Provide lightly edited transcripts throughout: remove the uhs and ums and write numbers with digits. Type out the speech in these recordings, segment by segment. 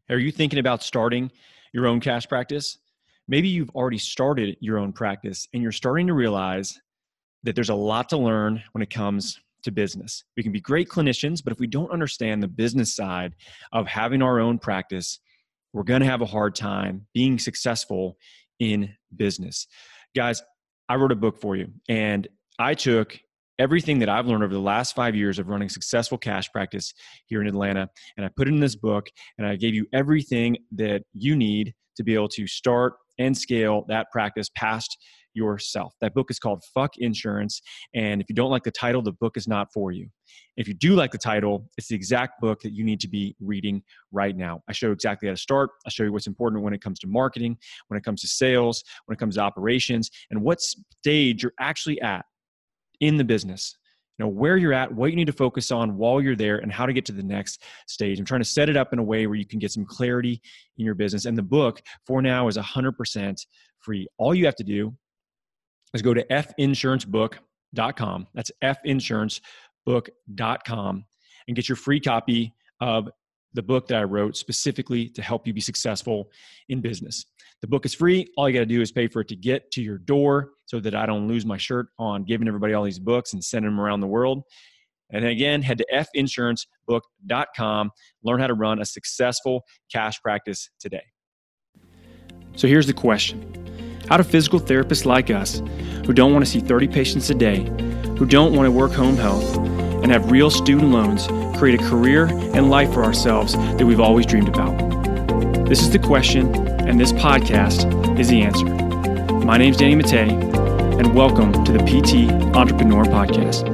Are you thinking about starting your own cash practice? Maybe you've already started your own practice and you're starting to realize that there's a lot to learn when it comes to business. We can be great clinicians, but if we don't understand the business side of having our own practice, we're going to have a hard time being successful in business. Guys, I wrote a book for you, and I took everything that I've learned over the last 5 years of running successful cash practice here in Atlanta, and I put it in this book, and I gave you everything that you need to be able to start and scale that practice past yourself. That book is called Fuck Insurance, and if you don't like the title, the book is not for you. If you do like the title, it's the exact book that you need to be reading right now. I show you exactly how to start. I show you what's important when it comes to marketing, when it comes to sales, when it comes to operations, and what stage you're actually at in the business. You know, where you're at, what you need to focus on while you're there, and how to get to the next stage. I'm trying to set it up in a way where you can get some clarity in your business. And the book for now is 100% free. All you have to do is go to finsurancebook.com. That's finsurancebook.com and get your free copy of the book that I wrote specifically to help you be successful in business. The book is free. All you got to do is pay for it to get to your door so that I don't lose my shirt on giving everybody all these books and sending them around the world. And then again, head to finsurancebook.com. Learn how to run a successful cash practice today. So here's the question. How do physical therapists like us, who don't want to see 30 patients a day, who don't want to work home health, and have real student loans, create a career and life for ourselves that we've always dreamed about? This is the question, and this podcast is the answer. My name's Danny Mattei, and welcome to the PT Entrepreneur Podcast.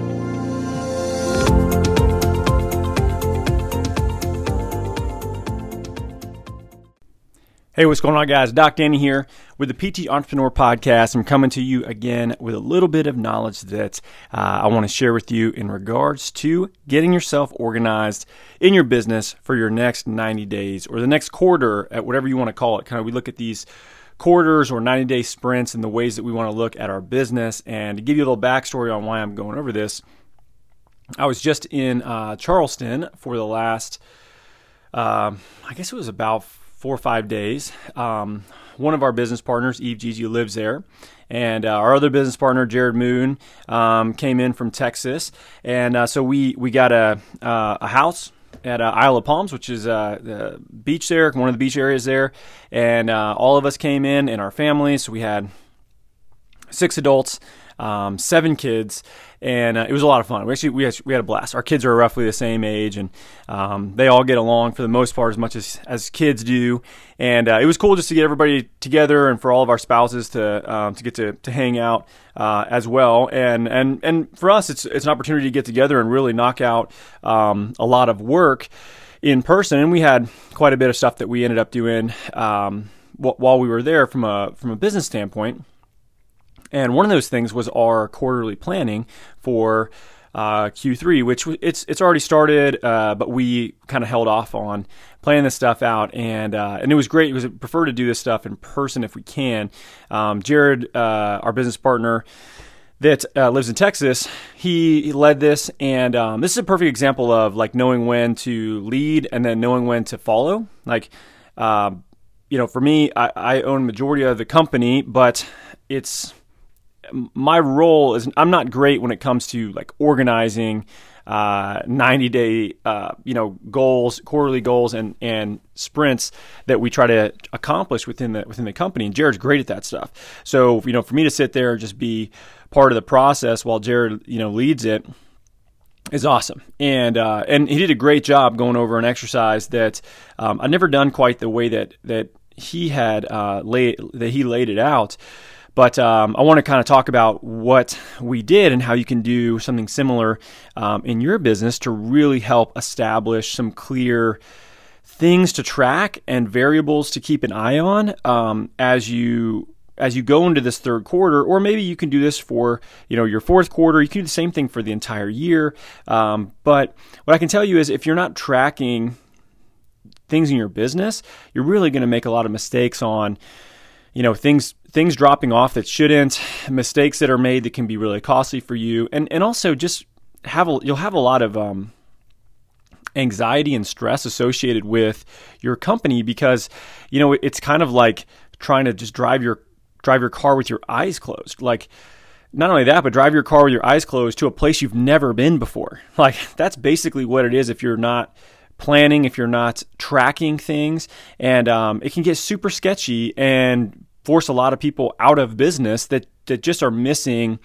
Hey, what's going on, guys? Doc Danny here with the PT Entrepreneur Podcast. I'm coming to you again with a little bit of knowledge that I want to share with you in regards to getting yourself organized in your business for your next 90 days or the next quarter, at whatever you want to call it. Kind of, we look at these quarters or 90-day sprints and the ways that we want to look at our business. And to give you a little backstory on why I'm going over this, I was just in Charleston for the last, I guess it was about 4 or 5 days. One of our business partners, Eve Gigi, lives there. And our other business partner, Jared Moon, came in from Texas. And so we got a house at Isle of Palms, which is the beach there, one of the beach areas there. And all of us came in and our families. So we had 6 adults, 7 kids, and it was a lot of fun. We had a blast. Our kids are roughly the same age, and they all get along for the most part as much as kids do. And it was cool just to get everybody together, and for all of our spouses to get to hang out as well. And for us, it's an opportunity to get together and really knock out a lot of work in person. And we had quite a bit of stuff that we ended up doing while we were there from a business standpoint. And one of those things was our quarterly planning for Q3, which it's already started, but we kind of held off on planning this stuff out, and it was great because I prefer to do this stuff in person if we can. Jared, our business partner that lives in Texas, he led this, and this is a perfect example of like knowing when to lead and then knowing when to follow. Like, for me, I own a majority of the company, but my role is I'm not great when it comes to like organizing 90-day goals, quarterly goals, and sprints that we try to accomplish within the company. And Jared's great at that stuff. So for me to sit there and just be part of the process while Jared leads it is awesome. And he did a great job going over an exercise that I've never done quite the way that he had laid it out. But I want to kind of talk about what we did and how you can do something similar in your business to really help establish some clear things to track and variables to keep an eye on as you go into this third quarter. Or maybe you can do this for your fourth quarter. You can do the same thing for the entire year. But what I can tell you is if you're not tracking things in your business, you're really going to make a lot of mistakes on things dropping off that shouldn't, mistakes that are made that can be really costly for you, and also just you'll have a lot of anxiety and stress associated with your company, because, it's kind of like trying to just drive your car with your eyes closed. Like, not only that, but drive your car with your eyes closed to a place you've never been before. Like, that's basically what it is if you're not planning, if you're not tracking things. And it can get super sketchy and force a lot of people out of business that just are missing,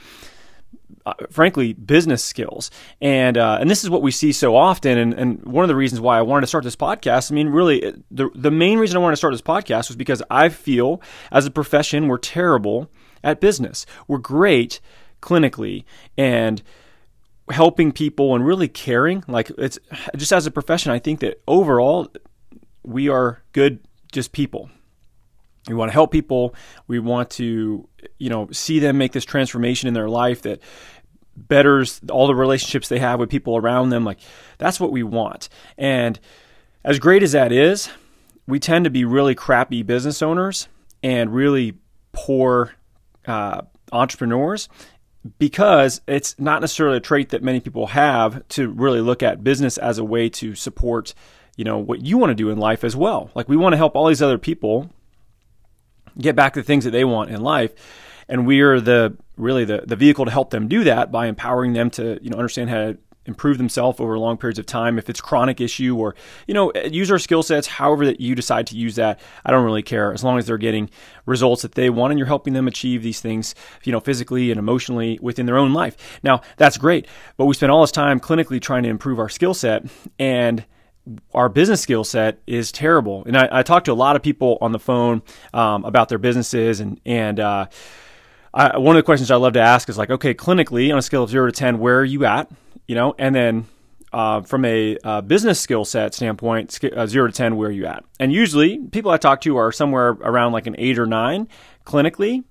frankly, business skills. And this is what we see so often. And one of the reasons why I wanted to start this podcast, really, the main reason I wanted to start this podcast was because I feel as a profession, we're terrible at business. We're great clinically and helping people and really caring. Like, it's just as a profession, I think that overall we are good, just people. We want to help people. We want to, see them make this transformation in their life that betters all the relationships they have with people around them. Like, that's what we want. And as great as that is, we tend to be really crappy business owners and really poor entrepreneurs, because it's not necessarily a trait that many people have to really look at business as a way to support, what you want to do in life as well. Like, we want to help all these other people get back to the things that they want in life. And we are the vehicle to help them do that by empowering them to, understand how to improve themselves over long periods of time. If it's a chronic issue, or, use our skill sets, however that you decide to use that, I don't really care, as long as they're getting results that they want and you're helping them achieve these things, physically and emotionally within their own life. Now, that's great, but we spend all this time clinically trying to improve our skill set, and our business skill set is terrible. And I talk to a lot of people on the phone about their businesses, and one of the questions I love to ask is like, okay, clinically on a scale of 0 to 10, where are you at? And then from a business skill set standpoint, 0 to 10, where are you at? And usually people I talk to are somewhere around like an 8 or 9 clinically,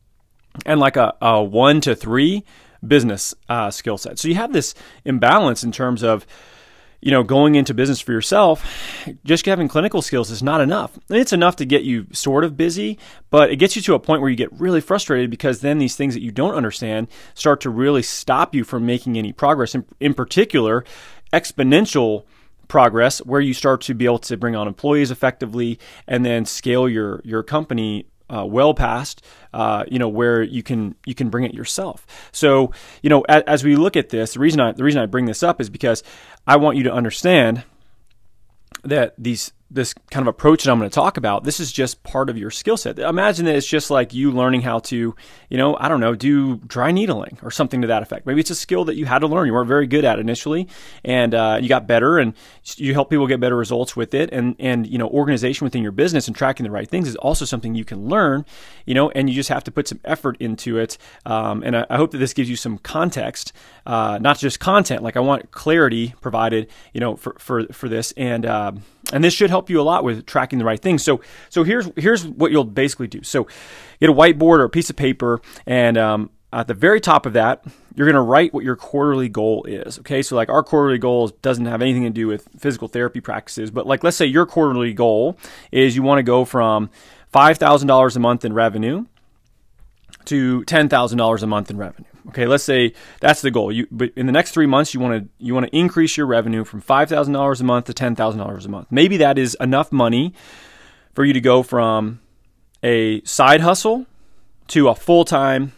and like a 1 to 3 business skill set. So you have this imbalance in terms of, going into business for yourself. Just having clinical skills is not enough. It's enough to get you sort of busy, but it gets you to a point where you get really frustrated, because then these things that you don't understand start to really stop you from making any progress. In particular, exponential progress, where you start to be able to bring on employees effectively and then scale your company well past, where you can bring it yourself. So, as we look at this, the reason I bring this up is because I want you to understand that this kind of approach that I'm going to talk about, this is just part of your skill set. Imagine that it's just like you learning how to, do dry needling or something to that effect. Maybe it's a skill that you had to learn. You weren't very good at initially, and you got better, and you help people get better results with it. And organization within your business and tracking the right things is also something you can learn, and you just have to put some effort into it. And I hope that this gives you some context, not just content. Like, I want clarity provided, for this, and this should help you a lot with tracking the right things. So here's what you'll basically do. So get a whiteboard or a piece of paper, and at the very top of that, you're going to write what your quarterly goal is. Okay, so like our quarterly goal doesn't have anything to do with physical therapy practices, but like, let's say your quarterly goal is you want to go from $5,000 a month in revenue to $10,000 a month in revenue. Okay, let's say that's the goal. But in the next 3 months, you want to increase your revenue from $5,000 a month to $10,000 a month. Maybe that is enough money for you to go from a side hustle to a full-time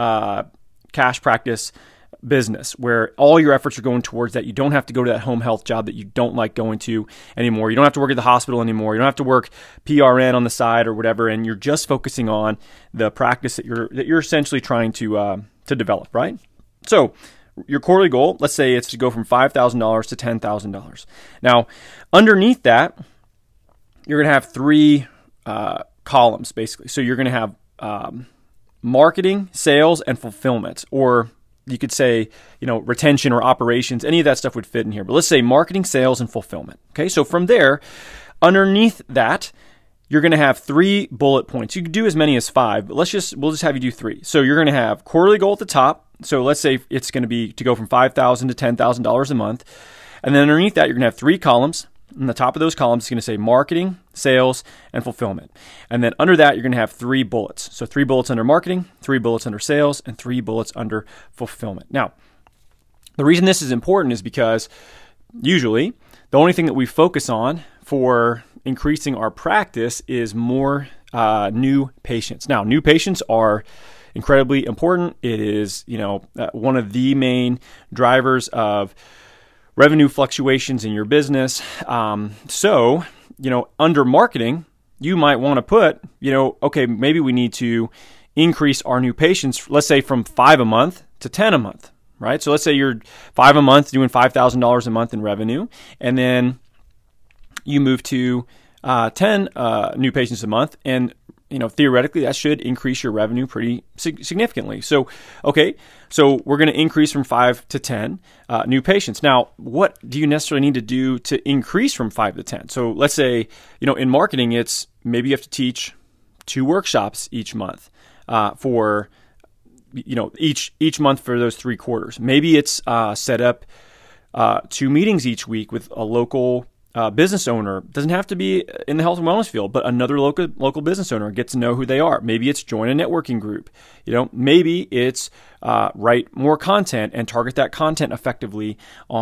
cash practice business, where all your efforts are going towards that. You don't have to go to that home health job that you don't like going to anymore. You don't have to work at the hospital anymore. You don't have to work PRN on the side or whatever, and you're just focusing on the practice that you're essentially trying to develop, right? So your quarterly goal, let's say it's to go from $5,000 to $10,000. Now, underneath that, you're going to have 3 columns, basically. So you're going to have marketing, sales, and fulfillment, or you could say, retention or operations. Any of that stuff would fit in here. But let's say marketing, sales, and fulfillment. Okay, so from there, underneath that, you're going to have 3 bullet points. You could do as many as 5, but we'll just have you do 3. So you're going to have quarterly goal at the top. So let's say it's going to be to go from $5,000 to $10,000 a month. And then underneath that, you're going to have 3 columns. And the top of those columns is going to say marketing, sales, and fulfillment. And then under that, you're going to have 3 bullets. So 3 bullets under marketing, 3 bullets under sales, and 3 bullets under fulfillment. Now, the reason this is important is because usually The only thing that we focus on for increasing our practice is more new patients. Now, new patients are incredibly important. It is, one of the main drivers of revenue fluctuations in your business. So, under marketing, you might want to put, okay, maybe we need to increase our new patients, let's say from 5 a month to 10 a month, right? So let's say you're 5 a month doing $5,000 a month in revenue, and then you move to 10 new patients a month, and theoretically that should increase your revenue pretty significantly. So we're going to increase from 5 to 10 new patients. Now, what do you necessarily need to do to increase from 5 to 10? So let's say, in marketing, it's maybe you have to teach 2 workshops each month for each month for those 3 quarters. Maybe it's set up 2 meetings each week with a local business owner. Doesn't have to be in the health and wellness field, but another local business owner, get to know who they are. Maybe it's join a networking group. Maybe it's write more content and target that content effectively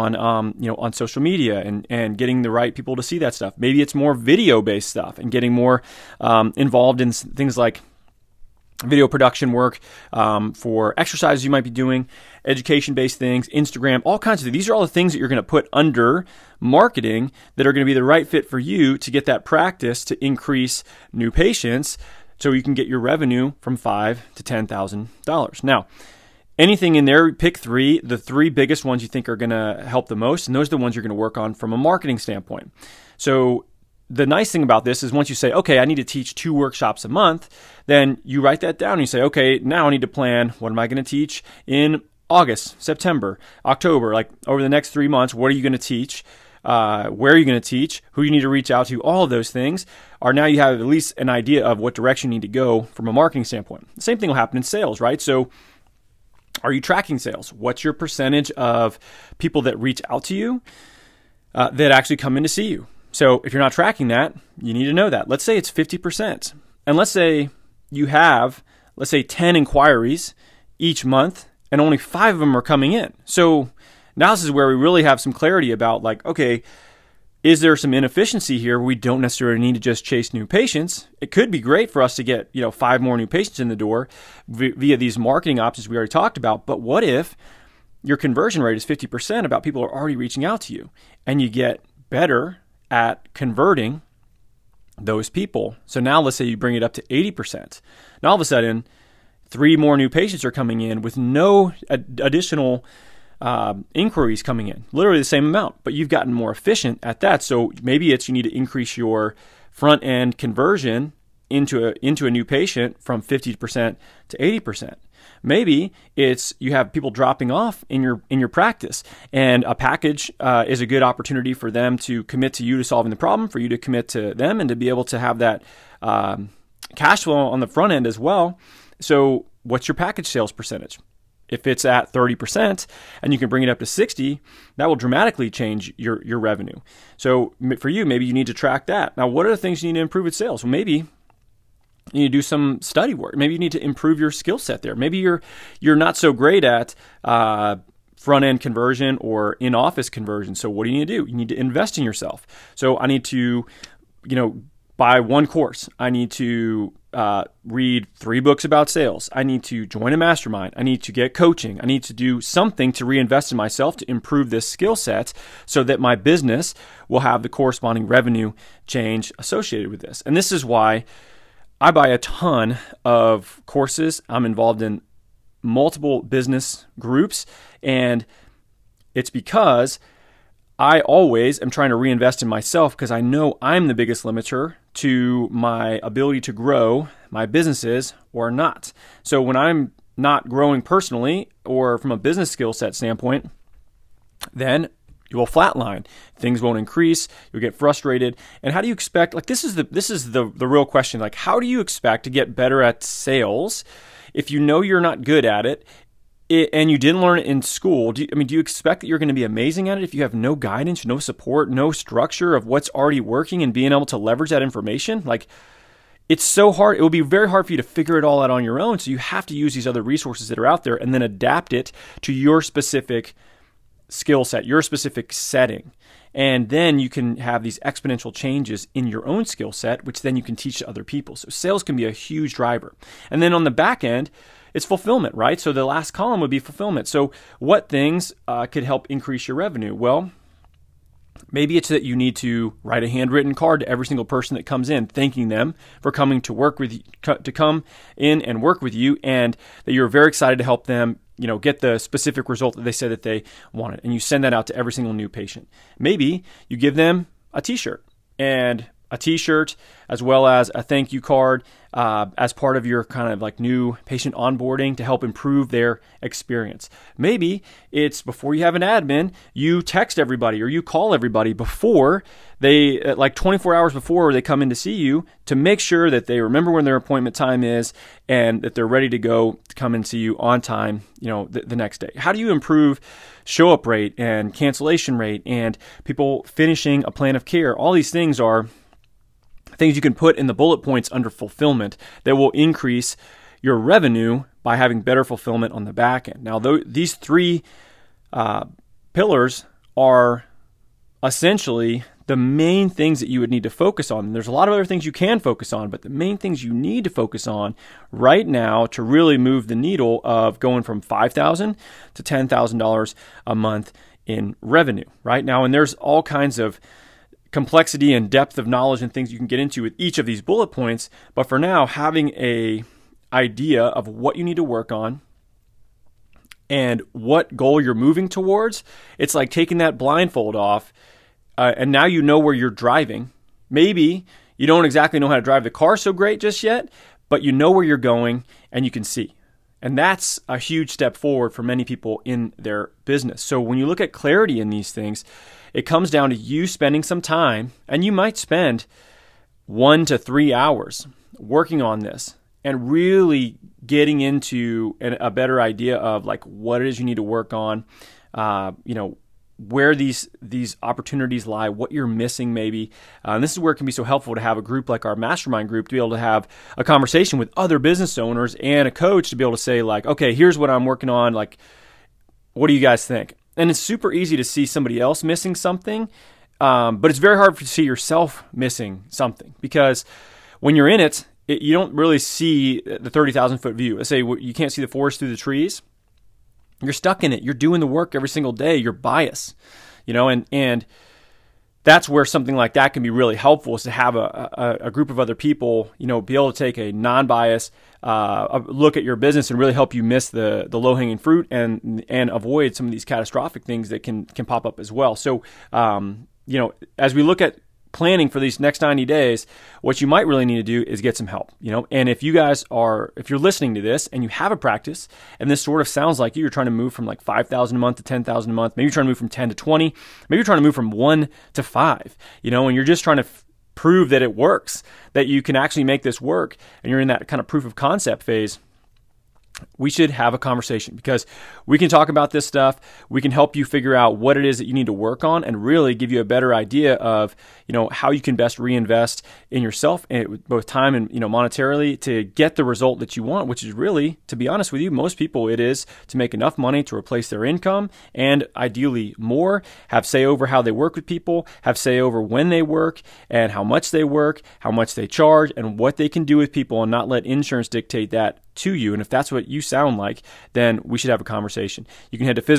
on social media and getting the right people to see that stuff. Maybe it's more video based stuff and getting more involved in things like video production work for exercises you might be doing, education-based things, Instagram, all kinds of things. These are all the things that you're going to put under marketing that are going to be the right fit for you to get that practice to increase new patients so you can get your revenue from $5,000 to $10,000. Now, anything in there, pick 3, the 3 biggest ones you think are going to help the most, and those are the ones you're going to work on from a marketing standpoint. So the nice thing about this is once you say, okay, I need to teach 2 workshops a month, then you write that down and you say, okay, now I need to plan, what am I going to teach in August, September, October, like over the next 3 months, what are you going to teach? Where are you going to teach? Who you need to reach out to? All of those things are now you have at least an idea of what direction you need to go from a marketing standpoint. The same thing will happen in sales, right? So are you tracking sales? What's your percentage of people that reach out to you that actually come in to see you? So if you're not tracking that, you need to know that. Let's say it's 50%. And let's say you have, 10 inquiries each month and only 5 of them are coming in. So now this is where we really have some clarity about okay, is there some inefficiency here? We don't necessarily need to just chase new patients. It could be great for us to get, 5 more new patients in the door via these marketing options we already talked about. But what if your conversion rate is 50% about people are already reaching out to you and you get better at converting those people? So now let's say you bring it up to 80%. Now all of a sudden, 3 more new patients are coming in with no additional inquiries coming in, literally the same amount, but you've gotten more efficient at that. So maybe it's you need to increase your front end conversion into a new patient from 50% to 80%. Maybe it's you have people dropping off in your practice, and a package is a good opportunity for them to commit to you to solving the problem, for you to commit to them, and to be able to have that cash flow on the front end as well. So what's your package sales percentage? If it's at 30% and you can bring it up to 60%, that will dramatically change your revenue. So for you, maybe you need to track that. Now, what are the things you need to improve with sales? Well, maybe you need to do some study work. Maybe you need to improve your skill set there. Maybe you're not so great at front end conversion or in office conversion. So what do you need to do? You need to invest in yourself. So I need to, buy 1 course. I need to read 3 books about sales. I need to join a mastermind. I need to get coaching. I need to do something to reinvest in myself to improve this skill set so that my business will have the corresponding revenue change associated with this. And this is why I buy a ton of courses. I'm involved in multiple business groups, and it's because I always am trying to reinvest in myself because I know I'm the biggest limiter to my ability to grow my businesses or not. So when I'm not growing personally or from a business skill set standpoint, then you will flatline. Things won't increase. You'll get frustrated. And how do you expect, this is the real question. How do you expect to get better at sales if you know you're not good at it and you didn't learn it in school? Do you expect that you're going to be amazing at it if you have no guidance, no support, no structure of what's already working and being able to leverage that information? It's so hard. It will be very hard for you to figure it all out on your own. So you have to use these other resources that are out there and then adapt it to your specific skill set, your specific setting. And then you can have these exponential changes in your own skill set, which then you can teach to other people. So sales can be a huge driver. And then on the back end, it's fulfillment, right? So the last column would be fulfillment. So what things could help increase your revenue? Well, maybe it's that you need to write a handwritten card to every single person that comes in, thanking them for coming to work with you, to come in and work with you, and that you're very excited to help them, get the specific result that they said that they wanted. And you send that out to every single new patient. Maybe you give them a t-shirt, and a t-shirt as well as a thank you card as part of your kind of like new patient onboarding to help improve their experience. Maybe it's before you have an admin, you text everybody or you call everybody before they, like 24 hours before they come in to see you, to make sure that they remember when their appointment time is and that they're ready to go to come and see you on time, the next day. How do you improve show up rate and cancellation rate and people finishing a plan of care? All these things are things you can put in the bullet points under fulfillment that will increase your revenue by having better fulfillment on the back end. Now, these three pillars are essentially the main things that you would need to focus on. And there's a lot of other things you can focus on, but the main things you need to focus on right now to really move the needle of going from $5,000 to $10,000 a month in revenue right now. And there's all kinds of complexity and depth of knowledge and things you can get into with each of these bullet points. But for now, having a idea of what you need to work on and what goal you're moving towards, it's like taking that blindfold off and now you know where you're driving. Maybe you don't exactly know how to drive the car so great just yet, but you know where you're going and you can see. And that's a huge step forward for many people in their business. So when you look at clarity in these things, it comes down to you spending some time, and you might spend 1 to 3 hours working on this and really getting into a better idea of like what it is you need to work on, where these opportunities lie, what you're missing maybe. And this is where it can be so helpful to have a group like our mastermind group to be able to have a conversation with other business owners and a coach to be able to say like, okay, here's what I'm working on. Like, what do you guys think? And it's super easy to see somebody else missing something, but it's very hard to see yourself missing something because when you're in it, you don't really see the 30,000-foot view. Let's say you can't see the forest through the trees. You're stuck in it. You're doing the work every single day. You're biased, and that's where something like that can be really helpful, is to have a group of other people, be able to take a non-biased look at your business and really help you miss the low-hanging fruit and avoid some of these catastrophic things that can pop up as well. So, as we look at planning for these next 90 days, what you might really need to do is get some help, and if you're listening to this and you have a practice and this sort of sounds like you're trying to move from like 5,000 a month to 10,000 a month, maybe you're trying to move from 10 to 20, maybe you're trying to move from 1 to 5, and you're just trying to prove that it works, that you can actually make this work, and you're in that kind of proof of concept phase, we should have a conversation because we can talk about this stuff. We can help you figure out what it is that you need to work on and really give you a better idea of, how you can best reinvest in yourself, and both time and, monetarily, to get the result that you want, which is really, to be honest with you, most people, it is to make enough money to replace their income and ideally more, have say over how they work with people, have say over when they work and how much they work, how much they charge, and what they can do with people, and not let insurance dictate that to you. And if that's what you sound like, then we should have a conversation. You can head to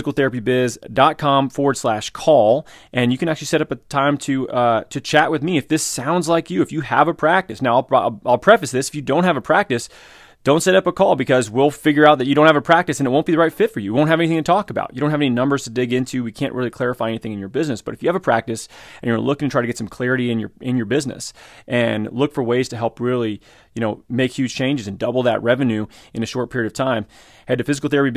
physicaltherapybiz.com/call, and you can actually set up a time to chat with me if this sounds like you, if you have a practice. Now, I'll preface this: if you don't have a practice, don't set up a call, because we'll figure out that you don't have a practice and it won't be the right fit for you. We won't have anything to talk about. You don't have any numbers to dig into. We can't really clarify anything in your business. But if you have a practice and you're looking to try to get some clarity in your business and look for ways to help really, make huge changes and double that revenue in a short period of time, head to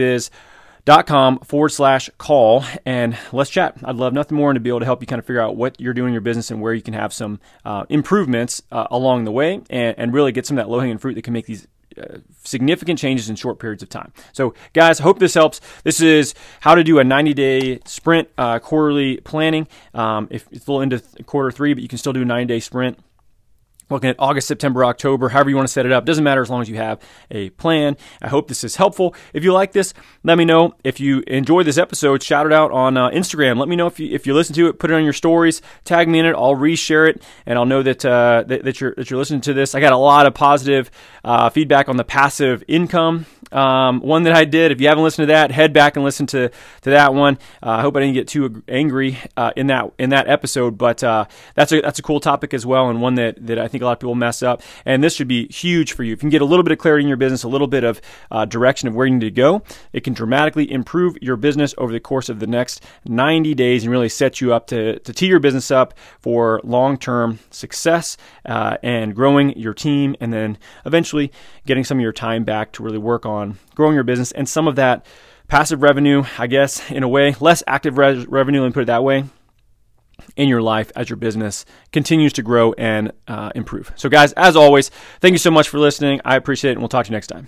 physicaltherapybiz.com/call and let's chat. I'd love nothing more than to be able to help you kind of figure out what you're doing in your business and where you can have some improvements along the way, and really get some of that low-hanging fruit that can make these significant changes in short periods of time. So guys, I hope this helps. This is how to do a 90-day sprint quarterly planning. If it's a little into quarter 3, but you can still do a 90-day sprint. looking at August, September, October, however you want to set it up. Doesn't matter as long as you have a plan. I hope this is helpful. If you like this, let me know. If you enjoyed this episode, shout it out on Instagram. Let me know if you listen to it. Put it on your stories. Tag me in it. I'll reshare it, and I'll know that you're listening to this. I got a lot of positive feedback on the passive income one that I did. If you haven't listened to that, head back and listen to that one. I hope I didn't get too angry in that episode, but that's a cool topic as well, and one that I think a lot of people mess up. And this should be huge for you. If you can get a little bit of clarity in your business, a little bit of direction of where you need to go, it can dramatically improve your business over the course of the next 90 days and really set you up to tee your business up for long-term success and growing your team, and then eventually getting some of your time back to really work on growing your business and some of that passive revenue, I guess, in a way, less active revenue, let me put it that way, in your life as your business continues to grow and improve. So guys, as always, thank you so much for listening. I appreciate it, and we'll talk to you next time.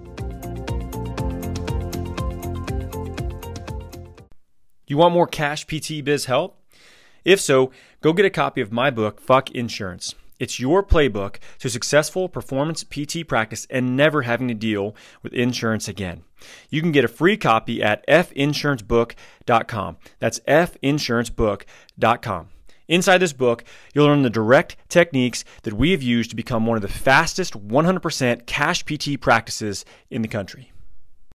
You want more Cash PT Biz help? If so, go get a copy of my book, Fuck Insurance. It's your playbook to successful performance PT practice and never having to deal with insurance again. You can get a free copy at finsurancebook.com. That's finsurancebook.com. Inside this book, you'll learn the direct techniques that we have used to become one of the fastest 100% cash PT practices in the country.